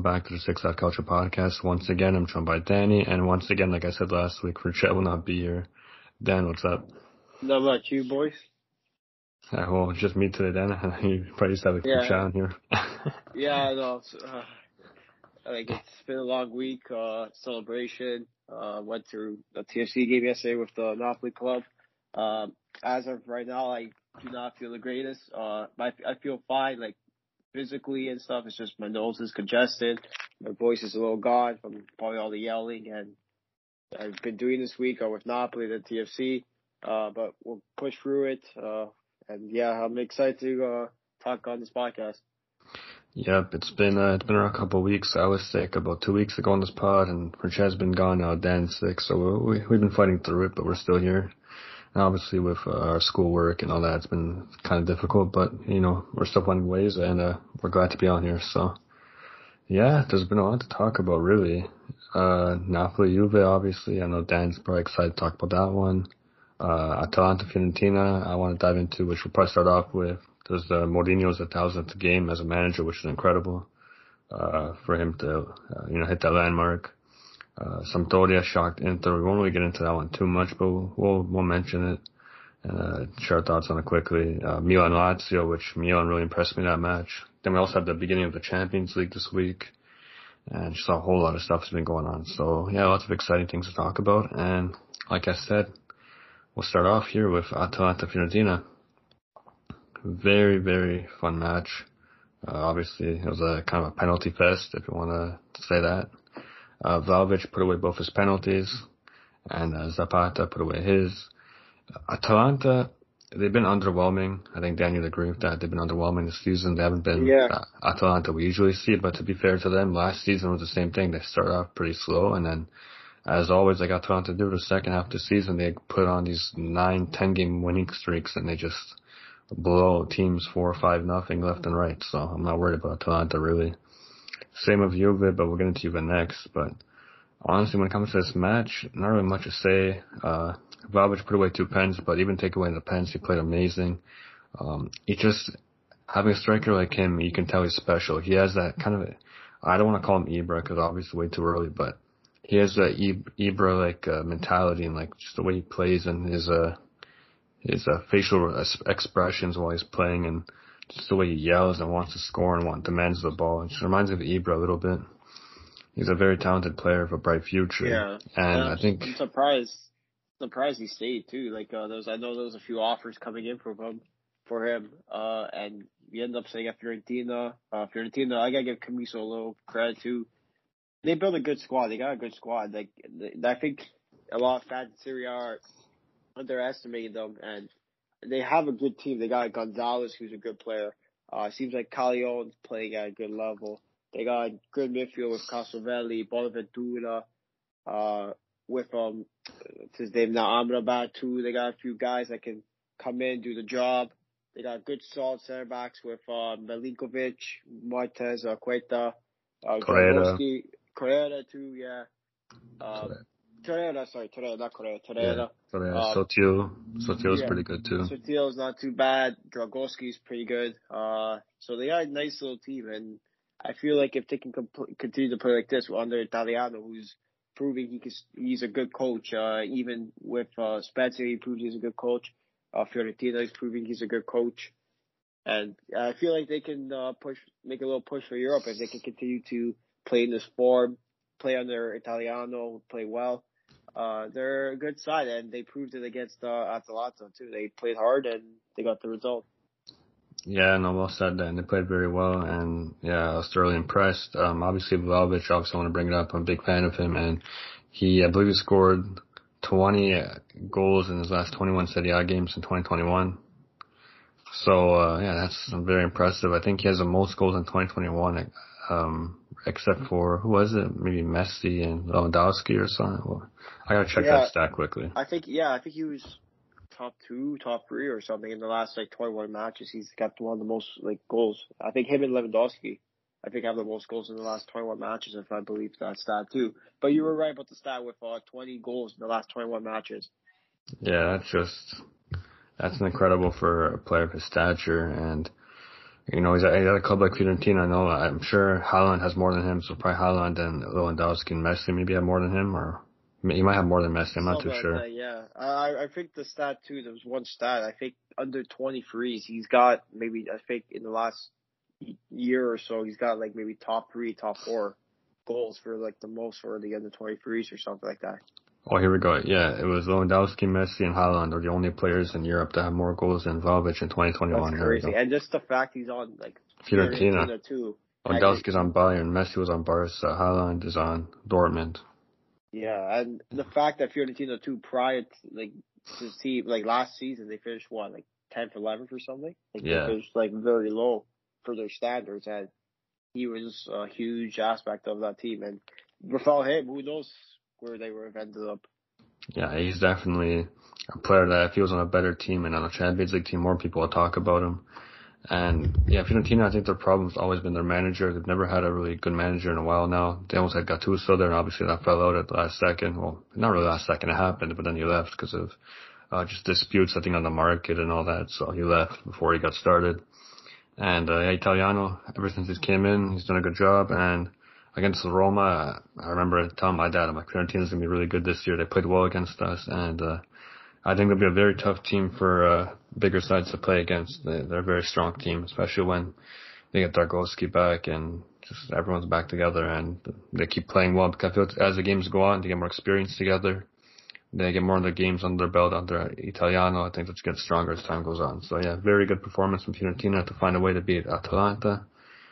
back to the Six Out Culture podcast. Once again, I'm joined by Danny, and once again, like I said last week, Chet will not be here. Dan, what's up? Not much, you boys? Well, just me today, Dan. You probably just have a quick chat on here. Yeah, no, it's been a long week, celebration. Went through the TFC game yesterday with the Napoli club. As of right now, I do not feel the greatest. I feel fine, like, physically and stuff. It's just my nose is congested. My voice is a little gone from probably all the yelling and I've been doing this week with Napoli, the TFC. But we'll push through it. And yeah, I'm excited to talk on this podcast. Yep, it's been around a couple of weeks. I was sick about 2 weeks ago on this pod, and Chet's been gone now. Dan's sick, so we've been fighting through it, but we're still here. And obviously, with our schoolwork and all that, it's been kind of difficult, but we're still finding ways, and we're glad to be on here. So, yeah, there's been a lot to talk about, really. Napoli, Juve, obviously. I know Dan's probably excited to talk about that one. Atalanta, Fiorentina, I want to dive into, which we'll probably start off with. There's Mourinho's 1,000th game as a manager, which is incredible for him to hit that landmark. Sampdoria shocked Inter. We won't really get into that one too much, but we'll mention it and share our thoughts on it quickly. Milan Lazio, which Milan really impressed me in that match. Then we also have the beginning of the Champions League this week, and just a whole lot of stuff has been going on. So yeah, lots of exciting things to talk about. And like I said, we'll start off here with Atalanta Fiorentina. Very, very fun match. Obviously, it was a kind of a penalty fest, if you want to say that. Vlahovic put away both his penalties, and Zapata put away his. Atalanta, they've been underwhelming. I think Daniel agreed with that. They've been underwhelming this season. They haven't been Atalanta we usually see, but to be fair to them, last season was the same thing. They started off pretty slow, and then, as always, like Atalanta do, the second half of the season, they put on these 9-10 game winning streaks, and they just blow teams 4 or 5-0 left and right. So I'm not worried about Atalanta, really. Same with Juve, but we'll get into Juve next. But honestly, when it comes to this match, not really much to say. Vlahovic put away 2 pens, but even take away the pens, he played amazing. He just, having a striker like him, you can tell he's special. He has that kind of, I don't want to call him Ibra because obviously way too early, but he has that Ibra-like mentality and like just the way he plays and his facial expressions while he's playing and just the way he yells and wants to score and demands the ball. It just reminds me of Ibra a little bit. He's a very talented player with a bright future. Yeah. And I think I'm surprised he stayed too. Like I know there was a few offers coming in for him. And we end up staying at Fiorentina. Fiorentina, I gotta give Camiso a little credit too. They built a good squad. They got a good squad. Like I think a lot of fans in Serie A are underestimating them, and they have a good team. They got Gonzalez, who's a good player. Seems like Callejone's playing at a good level. They got a good midfield with Castrovilli, Bonaventura, with what's his name now, Amrabat too. They got a few guys that can come in, do the job. They got good solid center backs with Milinkovic, Moises, Cueta, Correa too, yeah. Torreira, not Correa. Torreira. Sotil's pretty good too. Sotil's not too bad. Dragowski's pretty good. So they got a nice little team, and I feel like if they can continue to play like this under Italiano, who's proving he's a good coach. Even with Spezia, he proved he's a good coach. Fiorentina is proving he's a good coach, and I feel like they can make a little push for Europe if they can continue to play in this form, play under Italiano, play well. They're a good side, and they proved it against Atalanta too. They played hard, and they got the result. Yeah, no, well said, Dan. They played very well, and yeah, I was thoroughly impressed. Obviously, Vlahovic, obviously I want to bring it up. I'm a big fan of him, and I believe he scored 20 goals in his last 21 Serie A games in 2021. So, yeah, that's very impressive. I think he has the most goals in 2021, except for, who was it? Maybe Messi and Lewandowski or something. Well, I gotta check that stat quickly. I think he was top 2, top 3 or something in the last 21 matches. He's got one of the most goals. I think him and Lewandowski, have the most goals in the last 21 matches, if I believe that stat too. But you were right about the stat with 20 goals in the last 21 matches. Yeah, that's incredible for a player of his stature. And He's at a club like Fiorentina. I know. I'm sure Haaland has more than him, so probably Haaland and Lewandowski and Messi maybe have more than him, or he might have more than Messi. I'm not too Something like sure. that, yeah. I think the stat too. There was one stat. I think under 23s, he's got maybe. I think in the last year or so, he's got like maybe top 3, top 4 goals for like the most for the under 23s or something like that. Oh, here we go. Yeah, it was Lewandowski, Messi, and Haaland are the only players in Europe that have more goals than Vlahovic in That's 2021. There we crazy. go. And just the fact he's on like Fiorentina. Fiorentina too. And Lewandowski's on Bayern. Messi was on Barca. Haaland is on Dortmund. yeah, and the fact that Fiorentina too prior to like to see like last season they finished what like 10th, 11th or something. Like they Yeah. finished like very low for their standards, and he was a huge aspect of that team. And without him, who knows where they would have ended up. Yeah, he's definitely a player that if he was on a better team and on a Champions League team, more people would talk about him. And yeah, Fiorentina, I think their problem's always been their manager. They've never had a really good manager in a while now. They almost had Gattuso there, and obviously that fell out at the last second. Well, not really last second, it happened, but then he left because of just disputes, I think, on the market and all that. So he left before he got started. And Italiano, ever since he came in, he's done a good job. And against the Roma, I remember telling my dad, I'm like, Fiorentina's gonna be really good this year. They played well against us, and I think they'll be a very tough team for bigger sides to play against. They're a very strong team, especially when they get Dargoski back and just everyone's back together and they keep playing well. Because I feel as the games go on, they get more experience together. They get more of the games under their belt under Italiano. I think that's get stronger as time goes on. So yeah, very good performance from Fiorentina to find a way to beat Atalanta.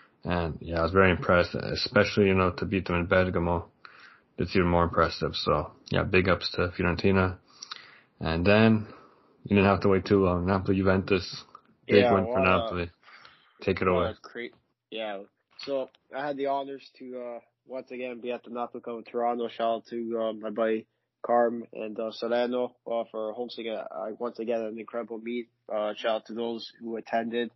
And yeah, I was very impressed, especially, to beat them in Bergamo. It's even more impressive. So yeah, big ups to Fiorentina. And then you didn't have to wait too long. Napoli Juventus, big Yeah, win for Napoli. Take it away. great. Yeah. So I had the honors to once again be at the Napoli Cup in Toronto. Shout out to my buddy Carm and Sereno for hosting once again an incredible meet. Shout out to those who attended.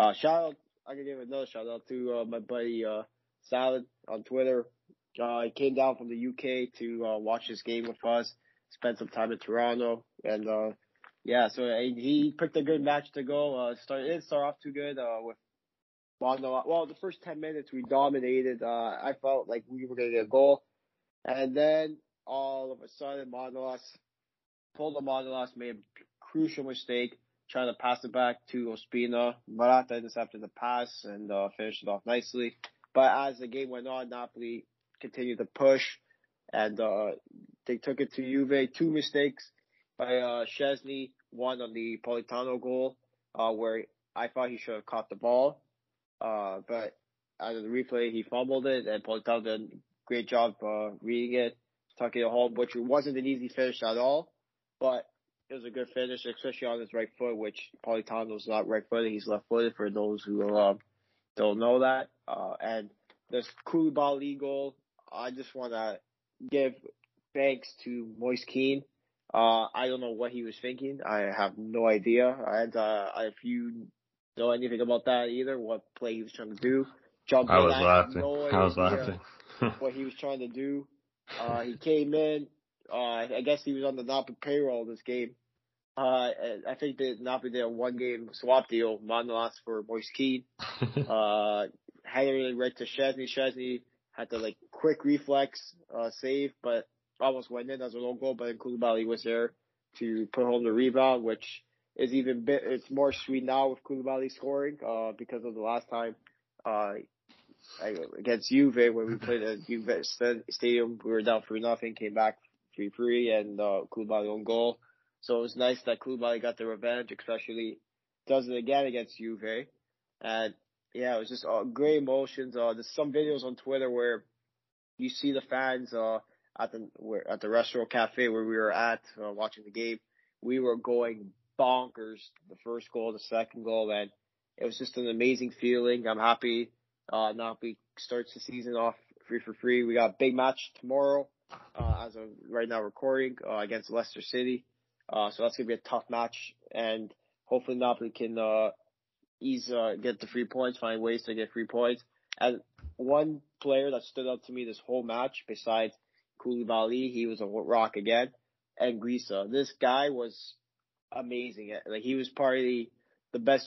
I can give another shout out to my buddy Salad on Twitter. He came down from the UK to watch this game with us. Spent some time in Toronto, and yeah, so he picked a good match to go. It didn't start off too good with Mondo. Well, the first 10 minutes we dominated. I felt like we were going to get a goal. And then all of a sudden, Paulo Manolas made a crucial mistake trying to pass it back to Ospina. Morata intercepted the pass and finished it off nicely. But as the game went on, Napoli continued to push, and they took it to Juve. 2 mistakes by Szczesny, one on the Politano goal, where I thought he should have caught the ball. But out of the replay, he fumbled it, and Politano did a great job reading it, tucking it home, which wasn't an easy finish at all, but it was a good finish, especially on his right foot, which Politano's not right-footed, he's left-footed for those who don't know that. And this Koulibaly goal, I just want to give thanks to Moise Kean. I don't know what he was thinking. I have no idea. And if you know anything about that either, what play he was trying to do. Jumped I in, was I have laughing. no I was idea laughing. what he was trying to do. He came in. I guess he was on the Napoli payroll this game. I think that Napoli did a 1-game swap deal, Manolas for Moise Kean. Headed it right to Szczesny. Szczesny had the quick reflex save, but almost went in as an own goal. But then Koulibaly was there to put home the rebound, which is it's more sweet now with Koulibaly scoring because of the last time against Juve when we played at Juve Stadium. We were down 3-0, came back 3-3, and Koulibaly on goal. So it was nice that Koulibaly got the revenge, especially does it again against Juve. And yeah, it was just great emotions. There's some videos on Twitter where you see the fans at the restaurant cafe where we were at watching the game. We were going bonkers. The first goal, the second goal, and it was just an amazing feeling. I'm happy. Napoli starts the season off 3-3. We got a big match tomorrow, as of right now recording, against Leicester City. So that's gonna be a tough match, and hopefully Napoli can get the 3 points, find ways to get 3 points. And one player that stood out to me this whole match, besides Koulibaly, he was a rock again, and Grisa. This guy was amazing. He was probably the best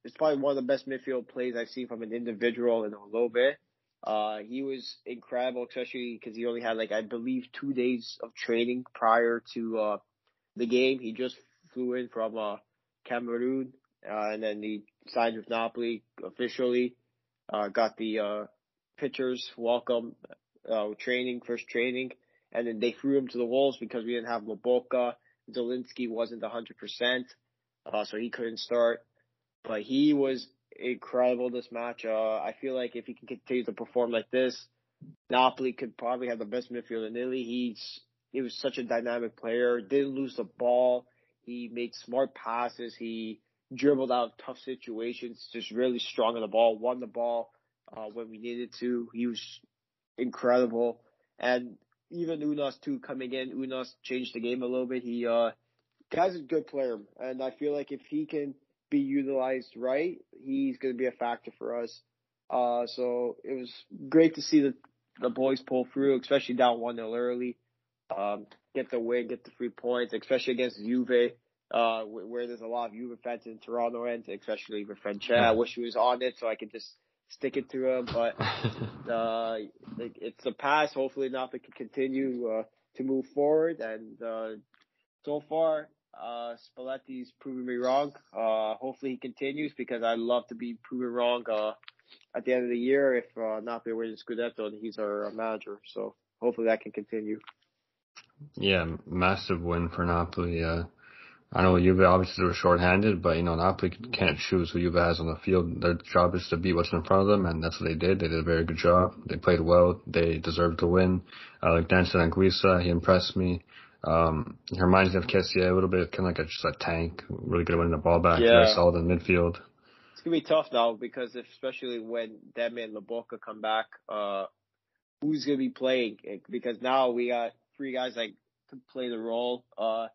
it's probably one of the best midfield plays I've seen from an individual in a little bit. He was incredible, especially because he only had I believe 2 days of training prior to the game. He just flew in from Cameroon, and then he signed with Napoli officially. Got the pitchers welcome first training, and then they threw him to the wolves because we didn't have Lobotka. Zielinski wasn't 100%, so he couldn't start. But he was incredible this match. I feel like if he can continue to perform like this, Napoli could probably have the best midfield in Italy. He was such a dynamic player. Didn't lose the ball. He made smart passes. He dribbled out of tough situations. Just really strong on the ball. Won the ball when we needed to. He was incredible. And even Unas too coming in. Unas changed the game a little bit. Guy's a good player, and I feel like if he can be utilized right, he's going to be a factor for us. So it was great to see the boys pull through, especially down 1-0 early. Get the win, get the 3 points, especially against Juve, where there's a lot of Juve fans in Toronto, and especially with Francesca. I wish he was on it so I could just stick it to him, but it's a pass. Hopefully Napoli can continue to move forward, and so far Spalletti's proving me wrong. Hopefully he continues, because I'd love to be proven wrong at the end of the year if Napoli wins Scudetto and he's our manager. So hopefully that can continue. Yeah, massive win for Napoli. I know Juve obviously were shorthanded, but Napoli can't choose who Juve has on the field. Their job is to beat what's in front of them, and that's what they did. They did a very good job. They played well. They deserved to win. Like Dan said, Anguissa, he impressed me. He reminds me of Kessie a little bit, kind of like just a tank, really good at winning the ball back. Very solid in midfield. It's gonna be tough now, because especially when Demme and Lobotka come back, who's gonna be playing? Because now we got 3 guys that can play the role.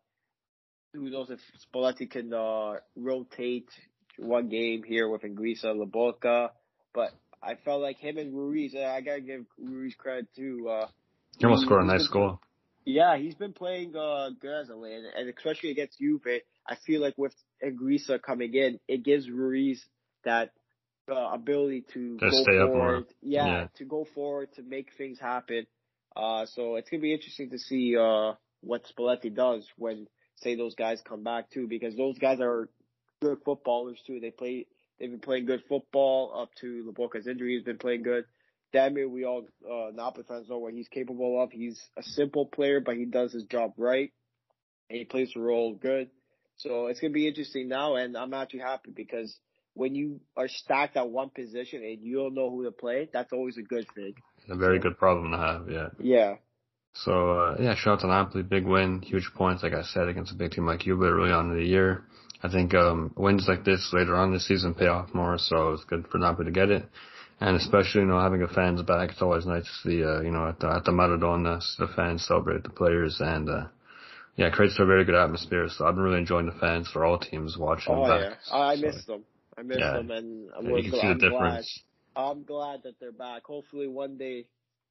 Who knows if Spalletti can rotate one game here with Anguissa, Lobotka, but I felt like him and Ruiz, I gotta give Ruiz credit too. He almost scored a nice goal. Yeah, he's been playing good as a lane, and especially against Juve. I feel like with Anguissa coming in, it gives Ruiz that ability to go forward. To go forward, to make things happen. So it's gonna be interesting to see what Spalletti does when, say, those guys come back too, because those guys are good footballers too. They've been playing good football up to Lobotka's injury. He's been playing good. Demme, we all Napoli fans know what he's capable of. He's a simple player, but he does his job right, and he plays the role good. So it's gonna be interesting now, and I'm actually happy, because when you are stacked at one position and you don't know who to play, that's always a good thing. A very good problem to have. Yeah. Yeah. So, shout out to Napoli, big win, huge points, like I said, against a big team like Juve early on in the year. I think wins like this later on this season pay off more, so it's good for Napoli to get it. And especially, having the fans back, it's always nice to see, at the Maradona, the fans celebrate the players, and it creates a very good atmosphere, so I've been really enjoying the fans for all teams watching them back. Yeah. I miss them. And you can see the difference. I'm glad that they're back. Hopefully one day,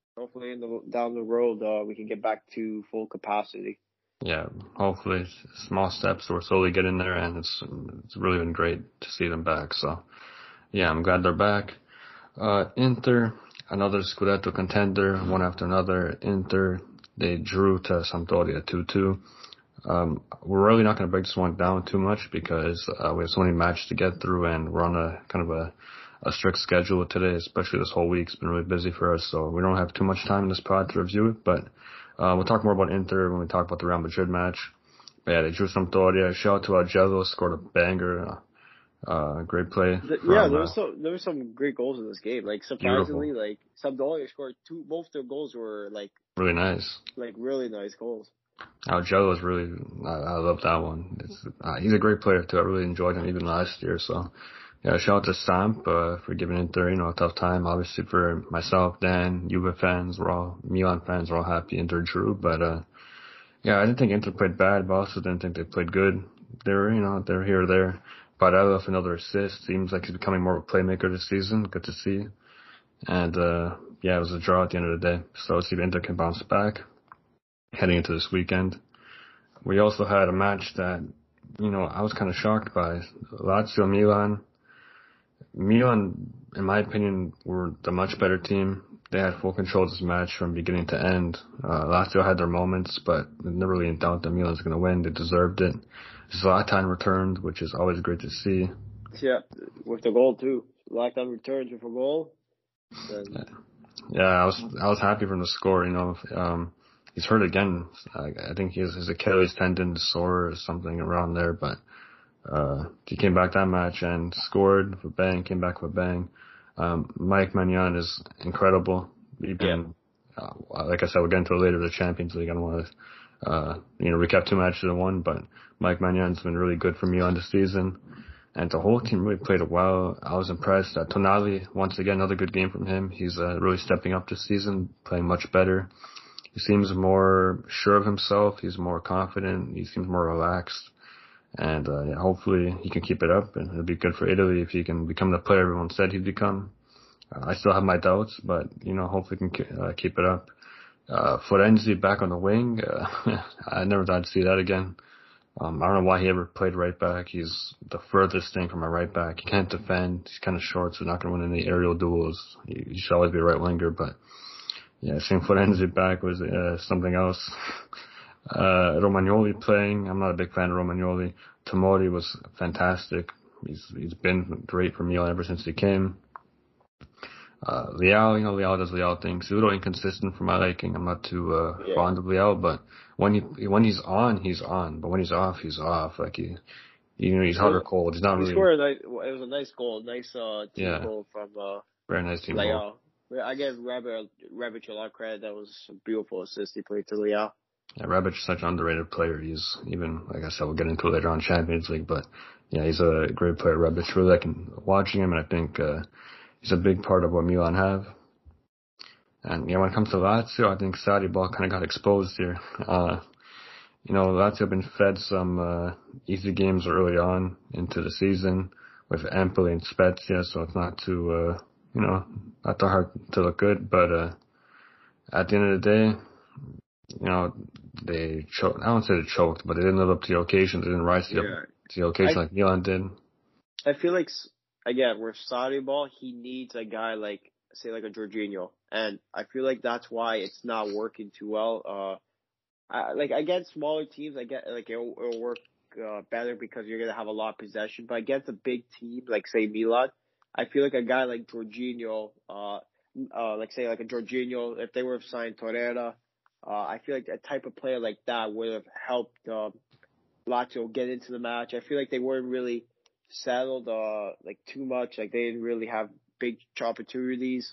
down the road, we can get back to full capacity. Yeah, hopefully small steps. We're slowly getting there, and it's really been great to see them back. So, I'm glad they're back. Inter, another Scudetto contender, one after another. Inter, they drew to Sampdoria 2-2. We're really not going to break this one down too much, because we have so many matches to get through, and we're on a kind of a strict schedule today, especially this whole week's been really busy for us, so we don't have too much time in this pod to review it, but we'll talk more about Inter when we talk about the Real Madrid match. But they drew Sampdoria. Shout out to Augello, scored a banger. Great play. There was some great goals in this game. Like, surprisingly, Sampdoria scored both their goals were really nice. Really nice goals. Augello is really, I love that one. He's a great player too. I really enjoyed him even last year, so. Shout out to Samp for giving Inter, a tough time. Obviously for myself, Dan, Juve fans, Milan fans, we're all happy Inter drew. But I didn't think Inter played bad, but I also didn't think they played good. They're here or there. Barella for another assist. Seems like he's becoming more of a playmaker this season. Good to see. And it was a draw at the end of the day. So let's see if Inter can bounce back heading into this weekend. We also had a match that, I was kind of shocked by. Lazio Milan. Milan, in my opinion, were the much better team. They had full control of this match from beginning to end. Lazio had their moments, but never really in doubt that Milan's going to win. They deserved it. Zlatan returned, which is always great to see. Yeah, with the goal too. Zlatan returns with a goal. Then... Yeah, I was happy from the score. He's hurt again. I think his Achilles tendon sore or something around there, but he came back that match and scored with a bang. Came back with a bang. Mike Maignan is incredible. Like I said, we'll get into it later. The Champions League. I don't want to, recap two matches in one, but Mike Magnan's been really good for Milan this season, and the whole team really played it well. I was impressed. Tonali, once again, another good game from him. He's really stepping up this season, playing much better. He seems more sure of himself. He's more confident. He seems more relaxed. And hopefully he can keep it up, and it'll be good for Italy if he can become the player everyone said he'd become. I still have my doubts, but hopefully he can keep it up. Florenzi back on the wing. I never thought I'd see that again. I don't know why he ever played right back. He's the furthest thing from a right back. He can't defend. He's kind of short, so not going to win any aerial duels. He should always be a right winger, but yeah, seeing Florenzi back was something else. Romagnoli playing. I'm not a big fan of Romagnoli. Tomori was fantastic. He's been great for Milan ever since he came. Leao, Leao does Leao things. A little inconsistent for my liking. I'm not too fond of Leao, but when he's on, he's on. But when he's off, he's off. Like he's hot or cold. He's not really. It was a nice goal, nice team goal from very nice team Leao. goal. I give Rebic a lot of credit. That was a beautiful assist he played to Leao. Yeah, Rebic is such an underrated player. He's even, like I said, we'll get into it later on Champions League, but yeah, he's a great player. Rebic, really liking watching him, and I think he's a big part of what Milan have. And when it comes to Lazio, I think Sarri ball kind of got exposed here. Lazio have been fed some easy games early on into the season with Empoli and Spezia, so it's not too not too hard to look good. But at the end of the day, they choked. I won't say they choked, but they didn't live up to the occasion. They didn't rise to the occasion like Milan did. I feel like, again, with Sarri ball, he needs a guy like, say, like a Jorginho. And I feel like that's why it's not working too well. Against smaller teams, I get like it'll work better because you're going to have a lot of possession. But against a big team, like, say, Milan, I feel like a guy like Jorginho, like a Jorginho, if they would have signed Torreira, I feel like a type of player like that would have helped Lazio get into the match. I feel like they weren't really settled too much. Like they didn't really have big opportunities.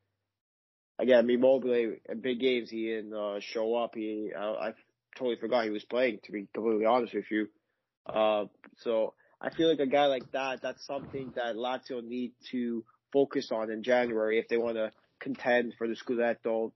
Again, Immobile in big games he didn't show up. I totally forgot he was playing, to be completely honest with you. So I feel like a guy like that, that's something that Lazio need to focus on in January if they want to contend for the Scudetto.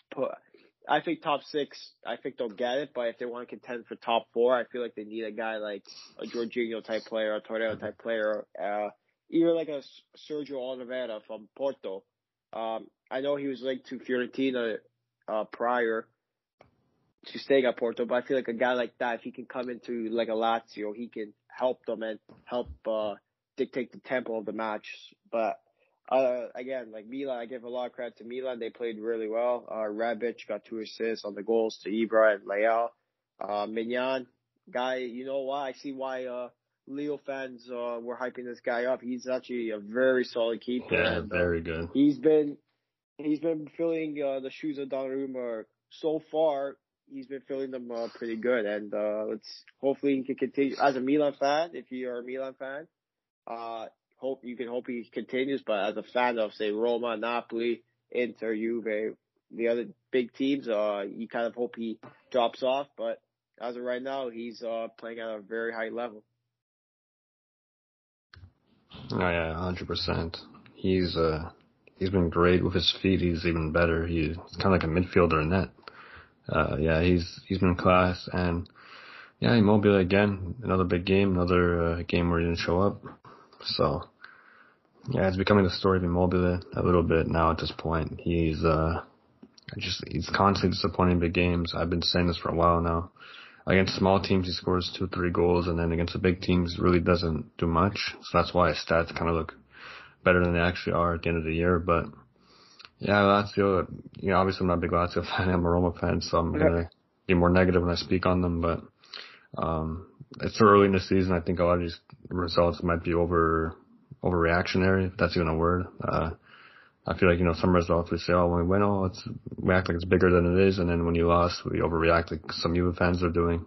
I think top 6, I think they'll get it, but if they want to contend for top 4, I feel like they need a guy like a Jorginho type player, a Torreira type player, even like a Sergio Oliveira from Porto. I know he was linked to Fiorentina prior to staying at Porto, but I feel like a guy like that, if he can come into like a Lazio, he can help them and help dictate the tempo of the match. But again, like Milan, I give a lot of credit to Milan. They played really well. Rebic got 2 assists on the goals to Ibra and Leao. Maignan, guy, you know why? I see why Leo fans were hyping this guy up. He's actually a very solid keeper. Yeah, very good. He's been filling the shoes of Donnarumma so far. He's been filling them pretty good, and hopefully he can continue. As a Milan fan, if you are a Milan fan, hope he continues. But as a fan of, say, Roma, Napoli, Inter, Juve, the other big teams, you kind of hope he drops off. But as of right now, he's playing at a very high level. Oh yeah, 100%. He's been great with his feet. He's even better. He's kind of like a midfielder in net. He's been class, and Immobile again, another big game, another game where he didn't show up. So it's becoming the story of Immobile a little bit now at this point. He's constantly disappointing in big games. I've been saying this for a while now. Against small teams, he scores 2-3 goals, and then against the big teams, really doesn't do much. So that's why his stats kind of look better than they actually are at the end of the year. But yeah, Lazio, obviously I'm not a big Lazio fan. I'm a Roma fan, so I'm going to be more negative when I speak on them. But it's so early in the season. I think a lot of these results might be overreactionary, if that's even a word. I feel like, some results we say, oh, when we win, we act like it's bigger than it is. And then when you lost, we overreact like some Juve fans are doing.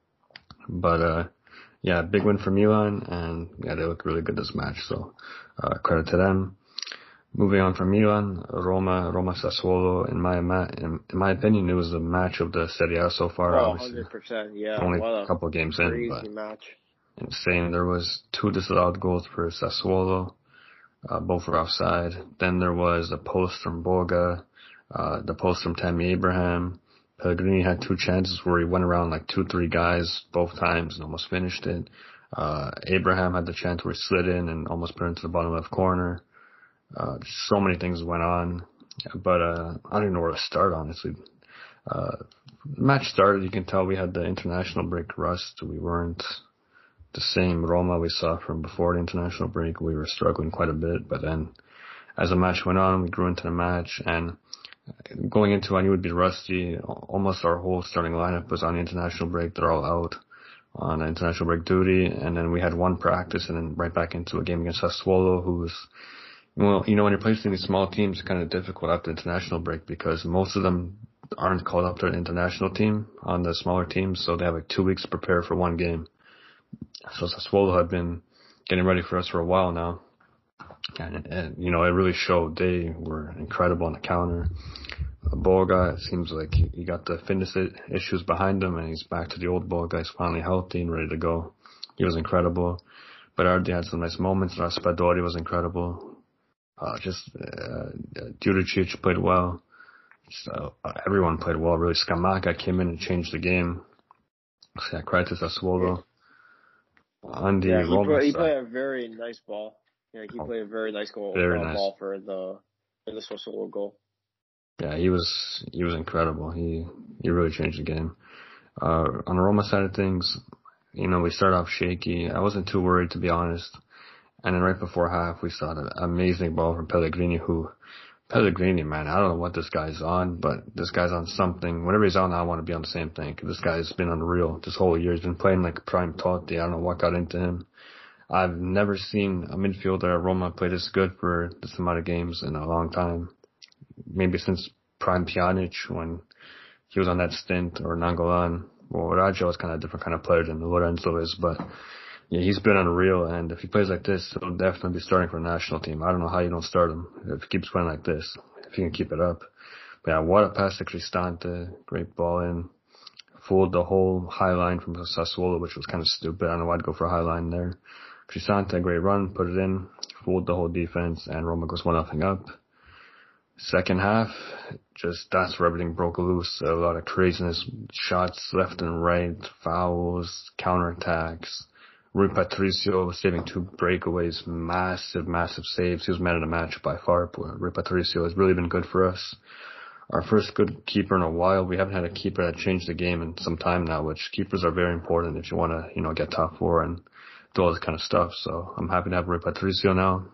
But, yeah, big win for Milan, and yeah, they look really good this match. So, credit to them. Moving on from Milan, Roma Sassuolo. In my opinion, it was the match of the Serie A so far. Oh, obviously, 100%. Yeah. only What a couple of games in, crazy but match. insane. There was 2 disallowed goals for Sassuolo. Both were offside. Then there was a post from Boga, the post from Tammy Abraham. Pellegrini had 2 chances where he went around like 2-3 guys both times and almost finished it. Abraham had the chance where he slid in and almost put it into the bottom left corner. So many things went on, but I don't even know where to start, honestly. The match started, you can tell we had the international break rust. We weren't the same Roma we saw from before the international break. We were struggling quite a bit, but then as the match went on, we grew into the match, and going into, I knew it would be rusty. Almost our whole starting lineup was on the international break. They're all out on international break duty, and then we had 1 practice and then right back into a game against Sassuolo, who was, well, when you're placing these small teams, it's kind of difficult after the international break because most of them aren't called up to an international team on the smaller teams, so they have like 2 weeks to prepare for 1 game. So Sassuolo had been getting ready for us for a while now. And it really showed. They were incredible on the counter. Boga, it seems like he got the fitness issues behind him, and he's back to the old Boga. He's finally healthy and ready to go. He was incredible. Berardi had some nice moments. Raspadori was incredible. Juricic played well. Everyone played well, really. Scamacca came in and changed the game. So yeah, credit to Sassuolo. On the Roma he side, played a very nice ball. Yeah, he played a very nice goal. Ball for the Sassuolo goal. Yeah, he was incredible. He really changed the game. On the Roma side of things, we started off shaky. I wasn't too worried, to be honest. And then right before half, we saw an amazing ball from Pellegrini, man, I don't know what this guy's on, but this guy's on something. Whatever he's on, I want to be on the same thing. This guy's been unreal this whole year. He's been playing like prime Totti. I don't know what got into him. I've never seen a midfielder at Roma play this good for this amount of games in a long time. Maybe since prime Pjanic when he was on that stint, or Nangolan. Well, Raja was kind of a different kind of player than Lorenzo is, but yeah, he's been unreal, and if he plays like this, he'll definitely be starting for the national team. I don't know how you don't start him if he keeps playing like this, if he can keep it up. But yeah, what a pass to Cristante. Great ball in. Fooled the whole high line from Sassuolo, which was kind of stupid. I don't know why I'd go for a high line there. Cristante, great run, put it in, fooled the whole defense, and Roma goes 1-0 up. Second half, that's where everything broke loose. A lot of craziness, shots left and right, fouls, counterattacks. Rui Patricio was saving 2 breakaways, massive saves. He was man of the match by far. Rui Patricio has really been good for us. Our first good keeper in a while. We haven't had a keeper that changed the game in some time now, which keepers are very important if you want to, get top 4 and do all this kind of stuff. So I'm happy to have Rui Patricio now.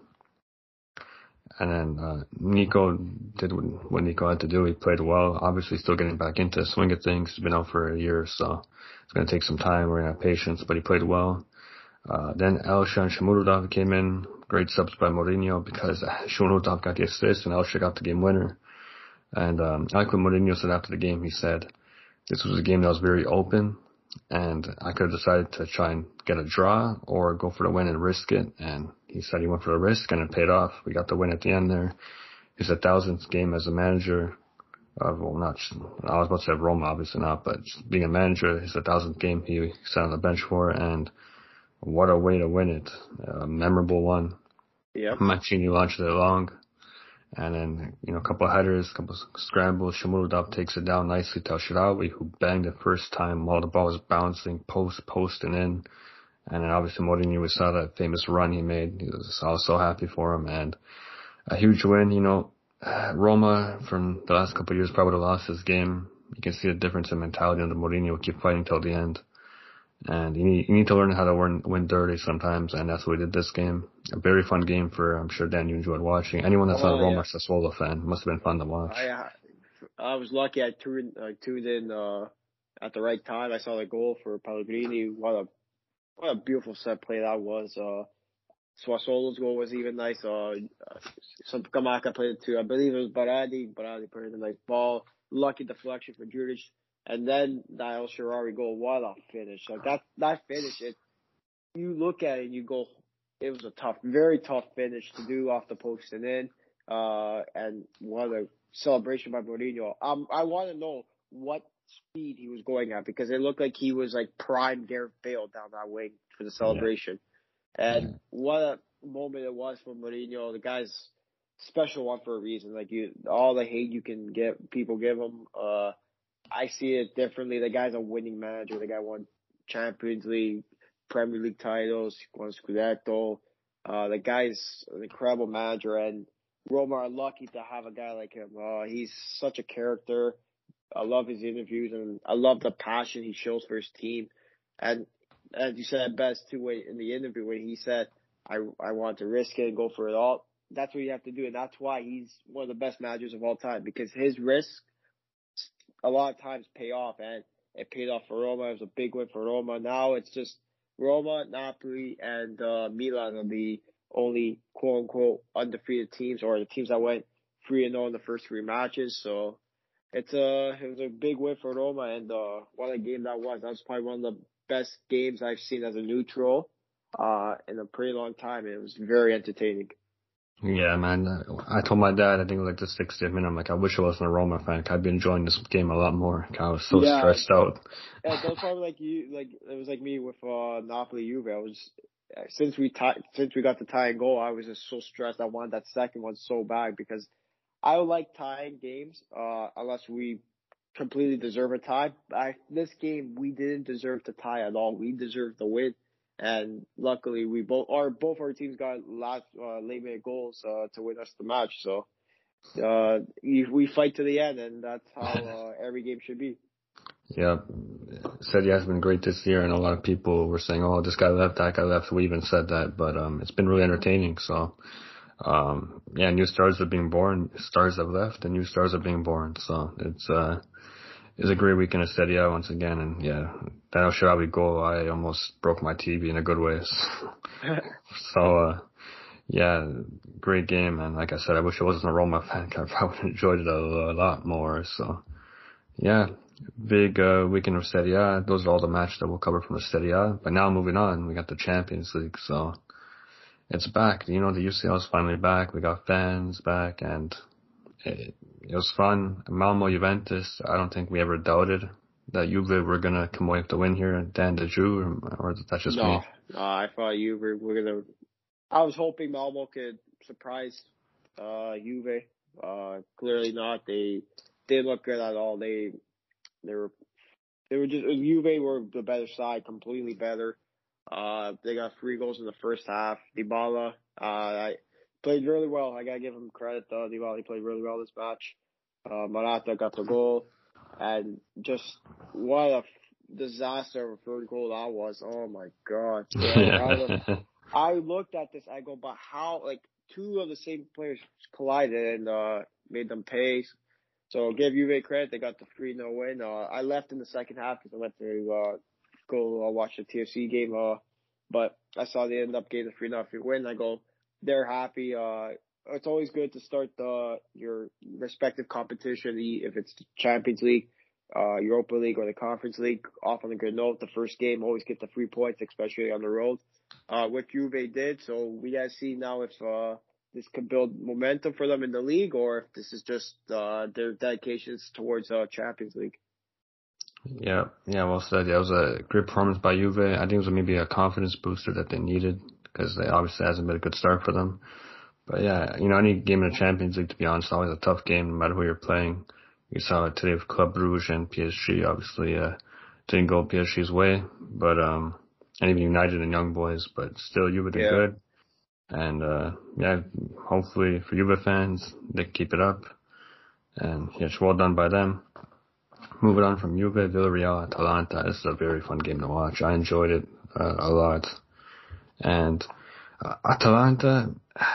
And then Nico did what Nico had to do. He played well. Obviously still getting back into the swing of things. He's been out for a year, so it's going to take some time. We're going to have patience, but he played well. Then Elsha and Shomurodov came in. Great subs by Mourinho because Shomurodov got the assist and Elsha got the game winner. And I like what Mourinho said after the game. He said this was a game that was very open, and I could have decided to try and get a draw or go for the win and risk it. And he said he went for the risk, and it paid off. We got the win at the end there. His 1,000th game as a manager. I was about to say Roma, obviously not, but being a manager, his 1,000th game he sat on the bench for, and what a way to win it. A memorable one. Yep. Mancini launched it long. And then, a couple of headers, a couple of scrambles. Shomurodov takes it down nicely to El Shaarawy, who banged it first time while the ball was bouncing, post and in. And then obviously Mourinho, we saw that famous run he made. I was so happy for him. And a huge win, Roma from the last couple of years probably would have lost this game. You can see the difference in mentality under Mourinho. Keep fighting till the end. And you need to learn how to win dirty sometimes, and that's what we did this game. A very fun game I'm sure, Dan, you enjoyed watching. Anyone that's not a Oh Roma yeah, Sassuolo fan, must have been fun to watch. I was lucky. I tuned in at the right time. I saw the goal for Pellegrini. What a beautiful set play that was. Sassuolo's goal was even nice. Some Kamaka played it too. I believe it was Baradi. Baradi played a nice ball. Lucky deflection for Juric. And then that El Shaarawy goal. What a finish! Like that finish. You look at it and you go, it was a very tough finish to do off the post and in. And what a celebration by Mourinho. I want to know what speed he was going at, because it looked like he was like prime Gareth Bale down that wing for the celebration. Yeah. And what a moment it was for Mourinho. The guy's special one for a reason. Like all the hate you can people give him. I see it differently. The guy's a winning manager. The guy won Champions League, Premier League titles, won Scudetto. The guy's an incredible manager, and Roma are lucky to have a guy like him. He's such a character. I love his interviews, and I love the passion he shows for his team. And as you said best too in the interview, when he said, I want to risk it and go for it all. That's what you have to do, and that's why he's one of the best managers of all time, because his risks a lot of times pay off, and it paid off for Roma. It was a big win for Roma. Now it's just Roma, Napoli, and Milan are the only quote-unquote undefeated teams, or the teams that went 3-0 in the first three matches. So it was a big win for Roma, and what a game that was. That was probably one of the best games I've seen as a neutral in a pretty long time. It was very entertaining. Yeah, man. I told my dad, I think like the 60th minute, I'm like, I wish I wasn't a Roma fan. I'd be enjoying this game a lot more. I was so stressed out. Yeah, that was probably like you. Like it was like me with Napoli Juve. I was since we got the tying goal, I was just so stressed. I wanted that second one so bad, because I don't like tying games unless we completely deserve a tie. This game, we didn't deserve to tie at all. We deserved the win. And luckily, both our teams got late minute goals to win us the match. So we fight to the end, and that's how every game should be. Yeah, Serie A has been great this year, and a lot of people were saying, "Oh, this guy left, that guy left." We even said that, but it's been really entertaining. So, new stars are being born. Stars have left, and new stars are being born. So it's a great weekend of Serie A once again, and that El Shaarawy goal, I almost broke my TV in a good way. So, great game, and like I said, I wish I wasn't a Roma fan. I probably enjoyed it a lot more. So, big weekend of Serie A. Those are all the matches that we'll cover from the Serie A. But now moving on, we got the Champions League, so it's back. The UCL is finally back. We got fans back, and it was fun. Malmo Juventus, I don't think we ever doubted that Juve were going to come away with the win here. Dan, did you, or that's just me? No, I thought Juve were going to. I was hoping Malmo could surprise Juve. Clearly not. They didn't look good at all. They were just, Juve were the better side, completely better. They got 3 goals in the first half. Dybala, played really well. I gotta give him credit though. Dybala played really well this match. Morata got the goal, and just what a disaster of a third goal that was. Oh my god! I looked at this. I go, but how? Like 2 of the same players collided and made them pay. So give Juve credit. They got the 3-0 win. I left in the second half because I went to go watch the TFC game. But I saw they ended up getting the 3-0 win. I go, they're happy. It's always good to start your respective competition, if it's the Champions League, Europa League, or the Conference League, off on a good note. The first game, always get the 3 points, especially on the road, which Juve did. So we gotta see now if this could build momentum for them in the league, or if this is just their dedications towards Champions League. Yeah, well said. Yeah, it was a great performance by Juve. I think it was maybe a confidence booster that they needed, because they obviously hasn't been a good start for them. But any game in the Champions League, to be honest, is always a tough game, no matter who you're playing. We saw it today with Club Brugge and PSG. Obviously, didn't go PSG's way, but and even United and Young Boys, but still, Juve did good. And hopefully for Juve fans, they can keep it up. And it's well done by them. Moving on from Juve, Villarreal, Atalanta. This is a very fun game to watch. I enjoyed it a lot. And Atalanta,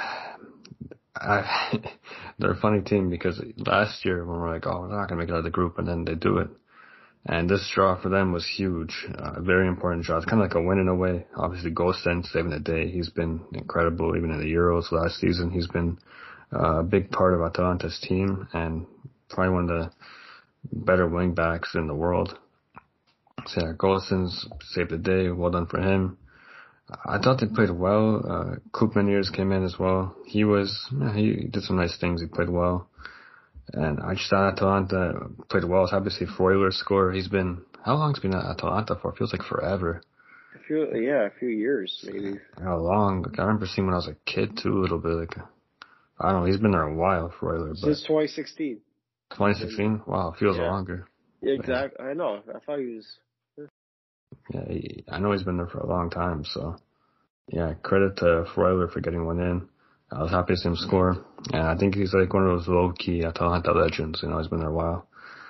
they're a funny team because last year when we're like, oh, we're not going to make it out of the group, and then they do it. And this draw for them was huge, a very important draw. It's kind of like a win in a way. Obviously, Gosen saving the day. He's been incredible, even in the Euros last season. He's been a big part of Atalanta's team and probably one of the better wing backs in the world. So yeah, Gosen's saved the day. Well done for him. I thought they played well. Koopmaniers came in as well. He did some nice things. He played well. And I just thought Atalanta played well. I was happy to see Freuler score. How long has he been at Atalanta for? It feels like forever. A few years maybe. How long? I remember seeing when I was a kid too, a little bit. Like, I don't know. He's been there a while, Freuler. Since 2016. 2016? Wow, it feels longer. Yeah, exactly. I know. I thought he was. Yeah, I know he's been there for a long time. So, yeah, credit to Freuler for getting one in. I was happy to see him score. And I think he's like one of those low-key Atalanta legends. He's been there a while.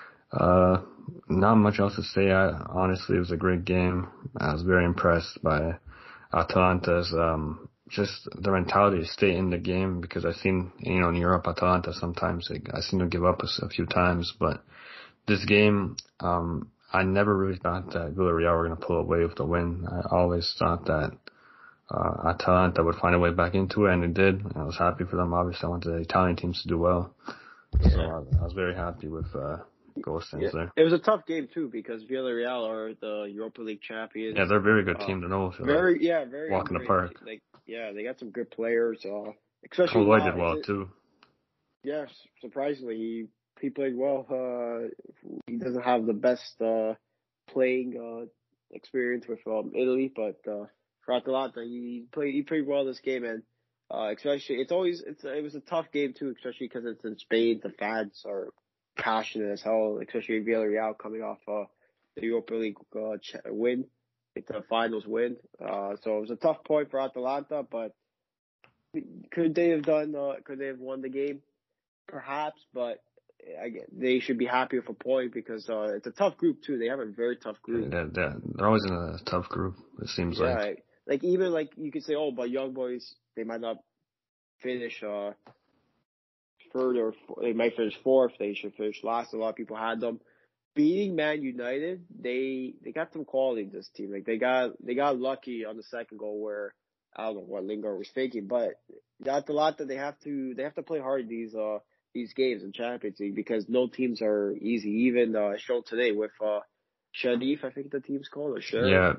Not much else to say. Honestly, it was a great game. I was very impressed by Atalanta's, just their mentality to stay in the game, because I've seen, in Europe, Atalanta sometimes, I seen them give up a few times, but this game, I never really thought that Villarreal were going to pull away with the win. I always thought that Atalanta would find a way back into it, and it did. I was happy for them. Obviously, I wanted the Italian teams to do well. So I was very happy with Gosens there. It was a tough game, too, because Villarreal are the Europa League champions. Yeah, they're a very good team to know. Very walk in the park. They got some good players. Especially Toloi did well, too. Yes, surprisingly, he played well. He doesn't have the best playing experience with Italy, but for Atalanta, he played well this game, and especially it was a tough game too, especially because it's in Spain. The fans are passionate as hell, especially Villarreal coming off the Europa League win, the finals win. So it was a tough point for Atalanta, but could they have won the game? Perhaps, but they should be happy with a point because it's a tough group too. They have a very tough group. They're always in a tough group, it seems like. Like even like you could say, but Young Boys, they might not finish third or they might finish fourth. They should finish last. A lot of people had them beating Man United. They got some quality in this team. Like they got lucky on the second goal where I don't know what Lingard was thinking, but Atalanta they have to play hard these games in Champions League because no teams are easy. Even shown today with Sheriff, I think the team's called, or Sheriff.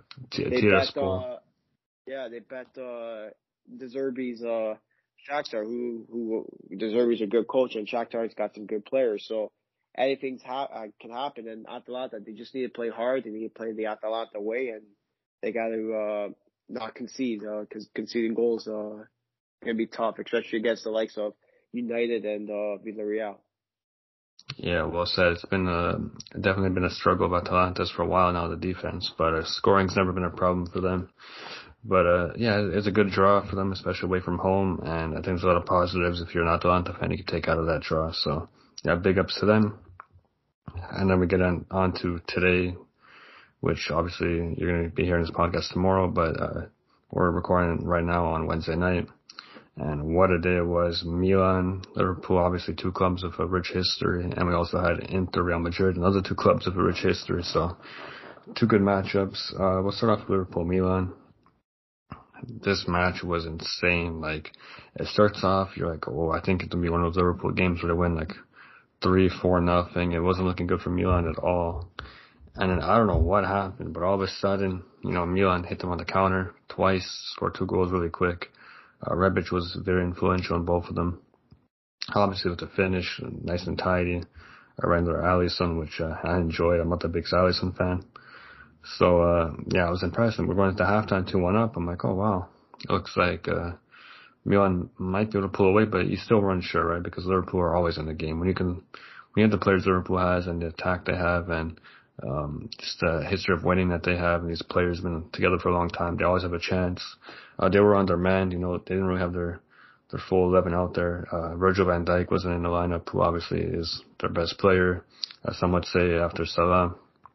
They bet De Zerbi's Shakhtar, who De Zerbi's a good coach, and Shakhtar's got some good players. So anything can happen. And Atalanta, they just need to play hard. They need to play the Atalanta way, and they got to not concede because conceding goals can be tough, especially against the likes of United and Villarreal. Yeah, well said. It's been definitely been a struggle of Atalanta's for a while now, the defense, but scoring's never been a problem for them. But it's a good draw for them, especially away from home, and I think there's a lot of positives if you're an Atalanta fan you can take out of that draw. So yeah, big ups to them. And then we get on to today, which obviously you're going to be hearing this podcast tomorrow, but we're recording right now on Wednesday night. And what a day it was. Milan, Liverpool, obviously two clubs of a rich history. And we also had Inter, Real Madrid, another two clubs of a rich history. So two good matchups. We'll start off with Liverpool, Milan. This match was insane. Like, it starts off, you're like, I think it's going to be one of those Liverpool games where they win like 3-4-0. It wasn't looking good for Milan at all. And then I don't know what happened, but all of a sudden, Milan hit them on the counter twice, scored 2 goals really quick. Rebic was very influential in both of them. Obviously with the finish, nice and tidy. Around Alisson, which I enjoyed. I'm not the biggest Alisson fan. So, I was impressed. And we're going into halftime 2-1 up. I'm like, oh wow. It looks like Milan might be able to pull away, but you still run sure, right? Because Liverpool are always in the game. When you have the players Liverpool has and the attack they have and just the history of winning that they have, and these players have been together for a long time, they always have a chance. They were undermanned, they didn't really have their their full 11 out there. Virgil van Dijk wasn't in the lineup, who obviously is their best player, some would say, after Salah.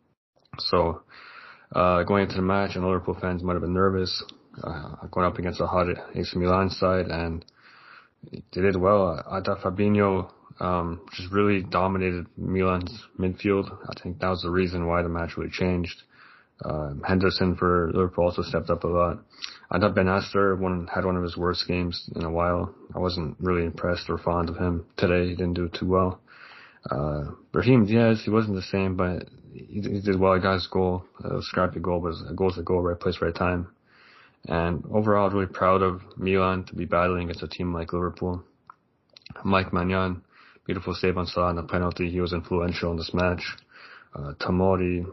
So, going into the match, and Liverpool fans might have been nervous, going up against a hot AC Milan side, and they did well. I thought Fabinho, just really dominated Milan's midfield. I think that was the reason why the match really changed. Henderson for Liverpool also stepped up a lot. I thought Ben Astor had one of his worst games in a while. I wasn't really impressed or fond of him today. He didn't do too well. Brahim Diaz, he wasn't the same, but he did well. He got his goal. A scrappy goal, but a goal's a goal, right place, right time. And overall, I was really proud of Milan to be battling against a team like Liverpool. Mike Maignan, beautiful save on Salah and a penalty. He was influential in this match. Tomori,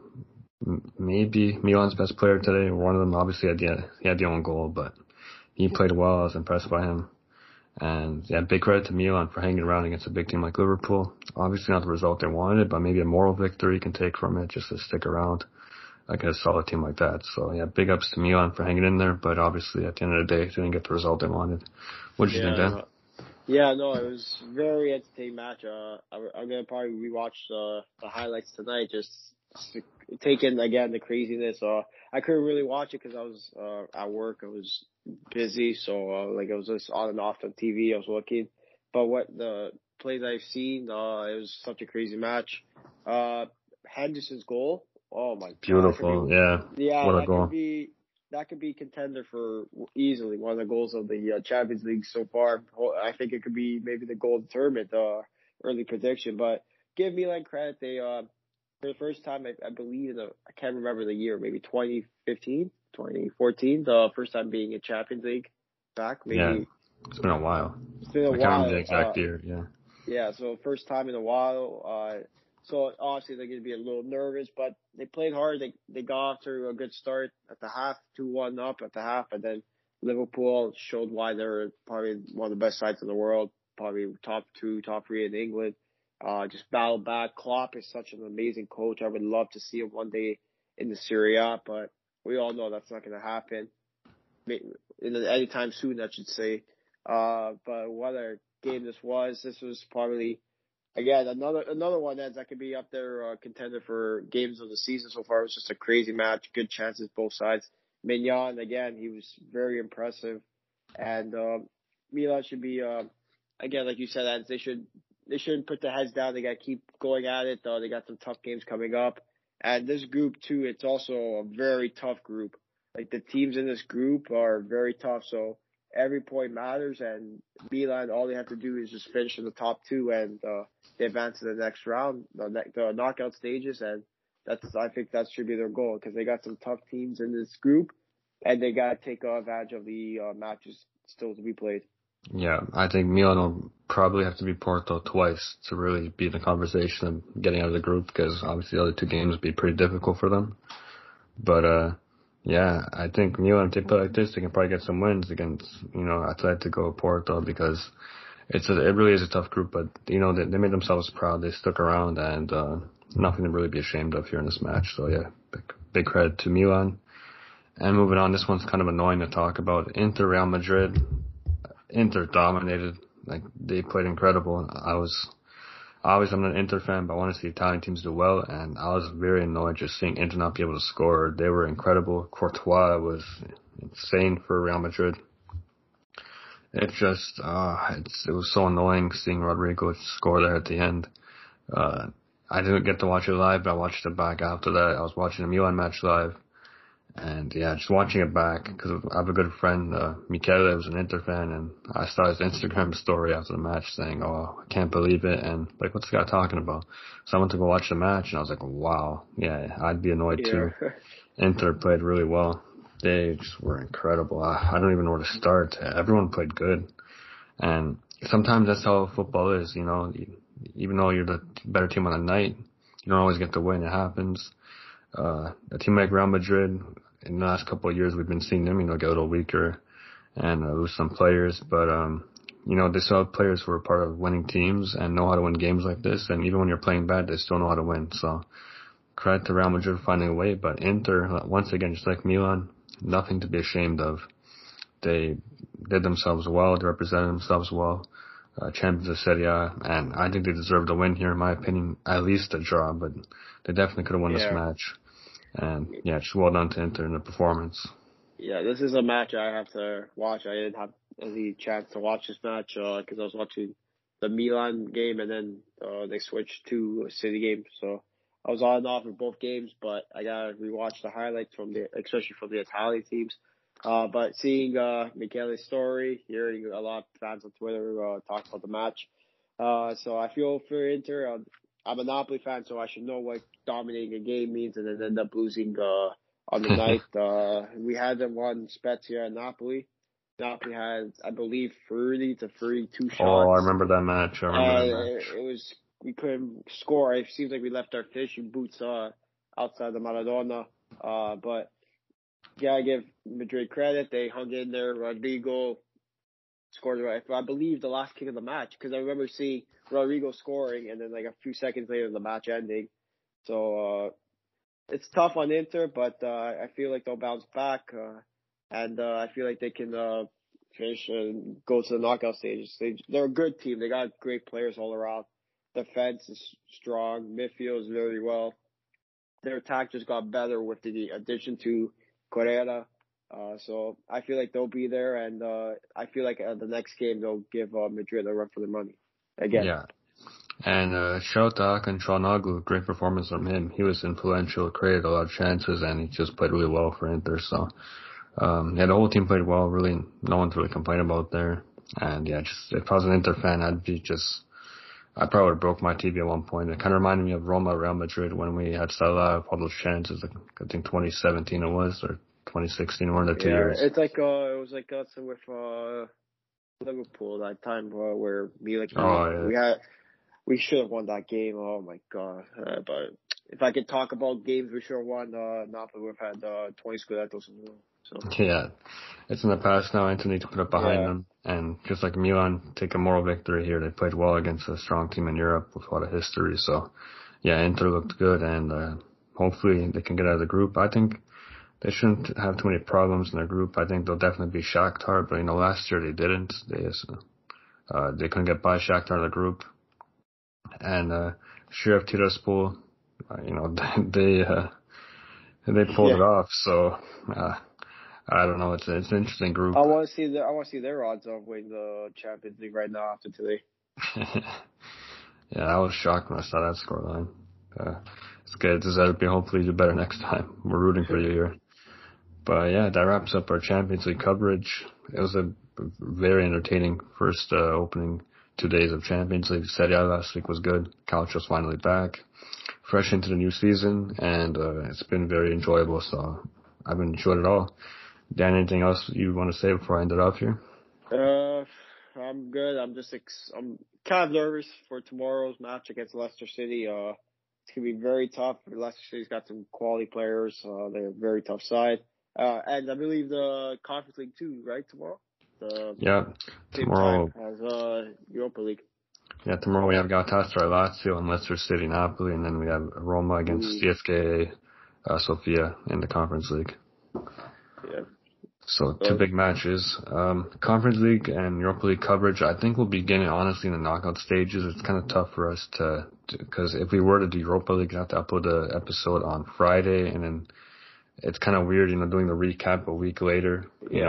maybe Milan's best player today. One of them, obviously, he had the own goal, but he played well. I was impressed by him. And yeah, big credit to Milan for hanging around against a big team like Liverpool. Obviously not the result they wanted, but maybe a moral victory you can take from it just to stick around against a solid team like that. So yeah, big ups to Milan for hanging in there, but obviously at the end of the day, they didn't get the result they wanted. What did you think, Dan? Yeah, no, it was a very entertaining match. I'm gonna probably rewatch the highlights tonight just to take in again the craziness. I couldn't really watch it because I was at work. I was busy, so like I was just on and off on TV. I was looking, but what the plays I've seen, it was such a crazy match. Henderson's goal, oh my god, beautiful, yeah, what a goal. That could be contender for easily one of the goals of the Champions League so far. I think it could be maybe the goal tournament early prediction. But give Milan credit. They for the first time, I believe I can't remember the year, maybe 2015, 2014, the first time being in Champions League back. Maybe. Yeah, it's been a while. It's been a while. I can't remember the exact year. Yeah. Yeah, so first time in a while. So obviously they're going to be a little nervous, but they played hard. They got off to a good start at the half, 2-1 up at the half, and then Liverpool showed why they're probably one of the best sides in the world, probably top 2, top 3 in England. Just battled back. Klopp is such an amazing coach. I would love to see him one day in the Serie A, but we all know that's not going to happen anytime soon, I should say. But what a game this was. This was probably, again, another one that could be up there, contender for games of the season so far. It was just a crazy match, good chances both sides. Maignan, again, he was very impressive, and Milan should be, again, like you said, Ants, they shouldn't put their heads down. They got to keep going at it. They got some tough games coming up, and this group too, it's also a very tough group. Like the teams in this group are very tough, so every point matters, and Milan, all they have to do is just finish in the top 2 and they advance to the next round, the knockout stages, and I think that should be their goal because they got some tough teams in this group, and they got to take advantage of the matches still to be played. Yeah, I think Milan will probably have to beat Porto twice to really be in the conversation of getting out of the group because obviously the other 2 games would be pretty difficult for them. But yeah, I think Milan, if they play like this, they can probably get some wins against, Atletico, Porto, because it really is a tough group, but, they made themselves proud. They stuck around, and nothing to really be ashamed of here in this match. So, yeah, big credit to Milan. And moving on, this one's kind of annoying to talk about. Inter Real Madrid. Inter dominated. Like, they played incredible. I'm an Inter fan, but I want to see Italian teams do well, and I was very annoyed just seeing Inter not be able to score. They were incredible. Courtois was insane for Real Madrid. It just, it was so annoying seeing Rodrigo score there at the end. I didn't get to watch it live, but I watched it back after that. I was watching a Milan match live. And yeah, just watching it back, because I have a good friend, Michele, who's an Inter fan, and I saw his Instagram story after the match saying, "Oh, I can't believe it," and like, what's the guy talking about? So I went to go watch the match, and I was like, wow, yeah, I'd be annoyed too. Inter played really well. They just were incredible. I don't even know where to start. Everyone played good. And sometimes that's how football is, even though you're the better team on the night, you don't always get the win. It happens. A team like Real Madrid, in the last couple of years, we've been seeing them, get a little weaker and lose some players. But, they still have players who are part of winning teams and know how to win games like this. And even when you're playing bad, they still know how to win. So credit to Real Madrid for finding a way. But Inter, once again, just like Milan, nothing to be ashamed of. They did themselves well. They represented themselves well. Champions of Serie A, and I think they deserve the win here, in my opinion. At least a draw, but they definitely could have won this match. And yeah, just well done to Inter in the performance. Yeah, this is a match I have to watch. I didn't have any chance to watch this match because I was watching the Milan game, and then they switched to a City game. So I was on and off in both games, but I gotta rewatch the highlights especially from the Italian teams. But seeing Michele's story, hearing a lot of fans on Twitter talk about the match, so I feel for Inter. I'm a Napoli fan, so I should know what dominating a game means, and then end up losing on the night. We had them one Spezia and Napoli. Napoli had, I believe, 30 to 32 shots. Oh, I remember that match. We couldn't score. It seems like we left our fishing boots outside the Maradona. But yeah, I give Madrid credit. They hung in there. Rodrigo scored, I believe, the last kick of the match, because I remember seeing Rodrigo scoring and then like a few seconds later the match ending. So it's tough on Inter, but I feel like they'll bounce back, and I feel like they can finish and go to the knockout stages. They're a good team. They got great players all around. Defense is strong. Midfield is very well. Their attack just got better with the addition to Correa. So I feel like they'll be there, and I feel like the next game they'll give Madrid a run for their money again. Yeah. And shout out to Hakan Çalhanoğlu, great performance from him. He was influential, created a lot of chances, and he just played really well for Inter. So yeah, the whole team played well. Really, no one to really complain about there. And yeah, just if I was an Inter fan, I probably would have broke my TV at one point. It kind of reminded me of Roma, Real Madrid, when we had Salah, all those chances. I think 2017 it was, or 2016, one of the 2 years. It's like it was like us with Liverpool that time where we should have won that game. Oh my god! But if I could talk about games we should have won, Napoli would have had 20 Scudettos in a row. So. Yeah, it's in the past now. Inter need to put it behind them, and just like Milan, take a moral victory here. They played well against a strong team in Europe with a lot of history. So, yeah, Inter looked good, and hopefully they can get out of the group. I think they shouldn't have too many problems in their group. I think they'll definitely be Shakhtar, but last year they didn't. They couldn't get by Shakhtar in the group, and Sheriff Tiraspol, they pulled it off. So. I don't know. It's an interesting group. I want to see their odds of winning the Champions League right now after today. Yeah, I was shocked when I saw that scoreline. It's good. It'll be hopefully do better next time. We're rooting for you here. But yeah, that wraps up our Champions League coverage. It was a very entertaining first opening 2 days of Champions League. Serie A last week was good. Calcio's finally back, fresh into the new season, and it's been very enjoyable. So I've enjoyed it all. Dan, anything else you want to say before I end it off here? I'm good. I'm kind of nervous for tomorrow's match against Leicester City. It's gonna be very tough. Leicester City's got some quality players. They're a very tough side. And I believe the Conference League too, right? Tomorrow. Tomorrow has Europa League. Yeah, tomorrow we have Galatasaray, Lazio, and Leicester City, Napoli, and then we have Roma against CSKA Sofia in the Conference League. Yeah. So 2 big matches. Conference League and Europa League coverage, I think we'll be getting honestly in the knockout stages. It's kind of tough for us because if we were to do Europa League, we'd have to upload the episode on Friday, and then it's kind of weird, doing the recap a week later.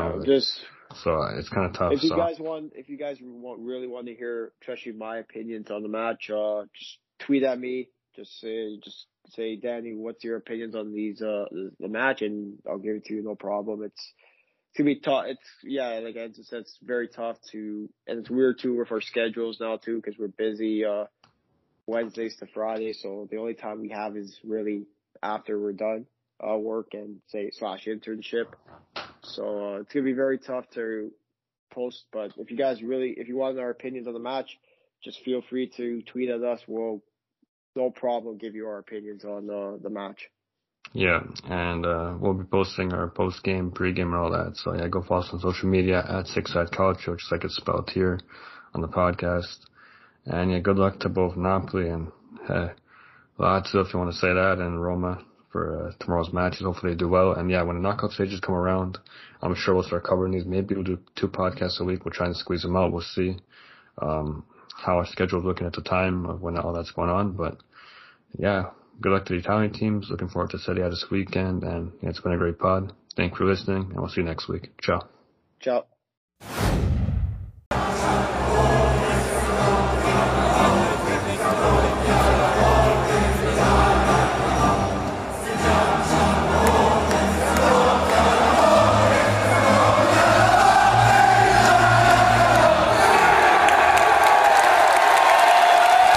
So it's kind of tough. If you guys really want to hear, especially my opinions on the match, just tweet at me. Just say, Danny, what's your opinions on the match, and I'll give it to you, no problem. It's gonna be tough. Like I just said, it's very tough and it's weird too with our schedules now too, because we're busy Wednesdays to Friday, so the only time we have is really after we're done work and / internship. So it's gonna be very tough to post. But if you want our opinions on the match, just feel free to tweet at us. We'll no problem give you our opinions on the match. Yeah, and we'll be posting our post-game, pre-game, and all that. So yeah, go follow us on social media at Six-Side Calcio, just like it's spelled here on the podcast. And yeah, good luck to both Napoli and Lazio, if you want to say that, and Roma for tomorrow's matches. Hopefully they do well. And yeah, when the knockout stages come around, I'm sure we'll start covering these. Maybe we'll do 2 podcasts a week. We'll try and squeeze them out. We'll see how our schedule is looking at the time of when all that's going on. But yeah, good luck to the Italian teams. Looking forward to Serie A this weekend. And yeah, it's been a great pod. Thanks for listening, and we'll see you next week. Ciao. Ciao.